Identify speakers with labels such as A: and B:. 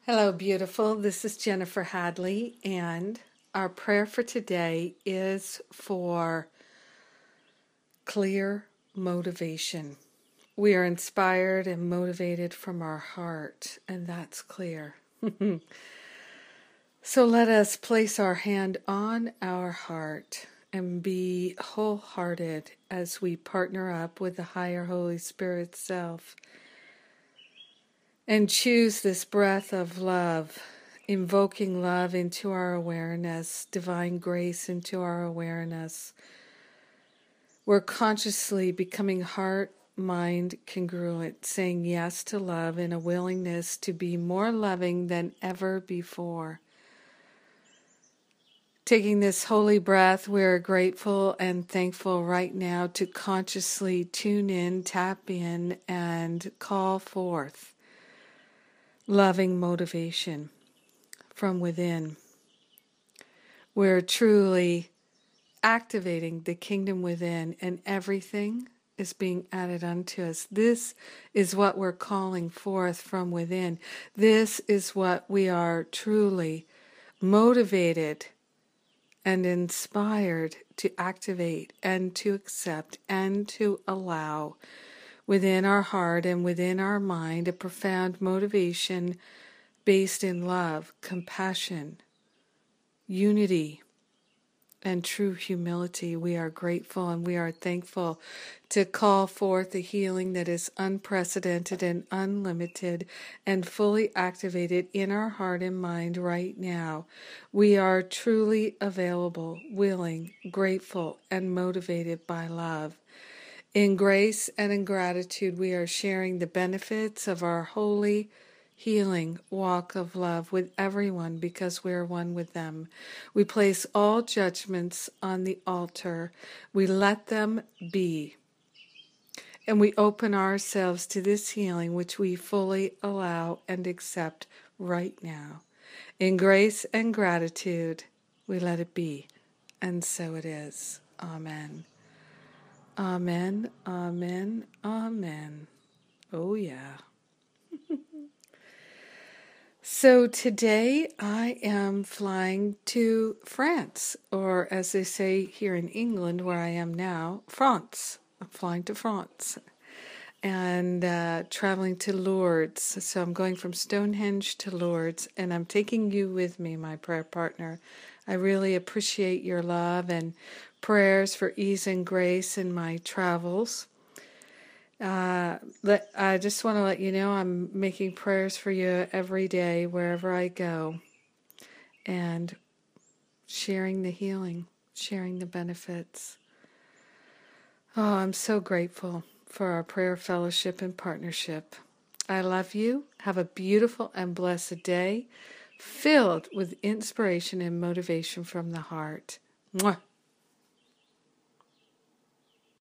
A: Hello, beautiful. This is Jennifer Hadley, and our prayer for today is for clear motivation. We are inspired and motivated from our heart, and that's clear. So let us place our hand on our heart and be wholehearted as we partner up with the higher Holy Spirit self and choose this breath of love, invoking love into our awareness, divine grace into our awareness. We're consciously becoming heart-mind congruent, saying yes to love and a willingness to be more loving than ever before. Taking this holy breath, we're grateful and thankful right now to consciously tune in, tap in, and call forth loving motivation from within. We're truly activating the kingdom within, and everything is being added unto us. This is what we're calling forth from within. This is what we are truly motivated and inspired to activate and to accept and to allow within our heart and within our mind, a profound motivation based in love, compassion, unity, and true humility. We are grateful and we are thankful to call forth a healing that is unprecedented and unlimited and fully activated in our heart and mind right now. We are truly available, willing, grateful, and motivated by love. In grace and in gratitude, we are sharing the benefits of our holy, healing walk of love with everyone because we are one with them. We place all judgments on the altar. We let them be. And we open ourselves to this healing, which we fully allow and accept right now. In grace and gratitude, we let it be. And so it is. Amen. Amen, amen, amen. Oh, yeah. So today I am flying to France, or as they say here in England, where I am now, France. I'm flying to France and traveling to Lourdes. So I'm going from Stonehenge to Lourdes, and I'm taking you with me, my prayer partner. I really appreciate your love and prayers for ease and grace in my travels. I just want to let you know I'm making prayers for you every day wherever I go, and sharing the healing, sharing the benefits. Oh, I'm so grateful for our prayer fellowship and partnership. I love you. Have a beautiful and blessed day, filled with inspiration and motivation from the heart. Mwah.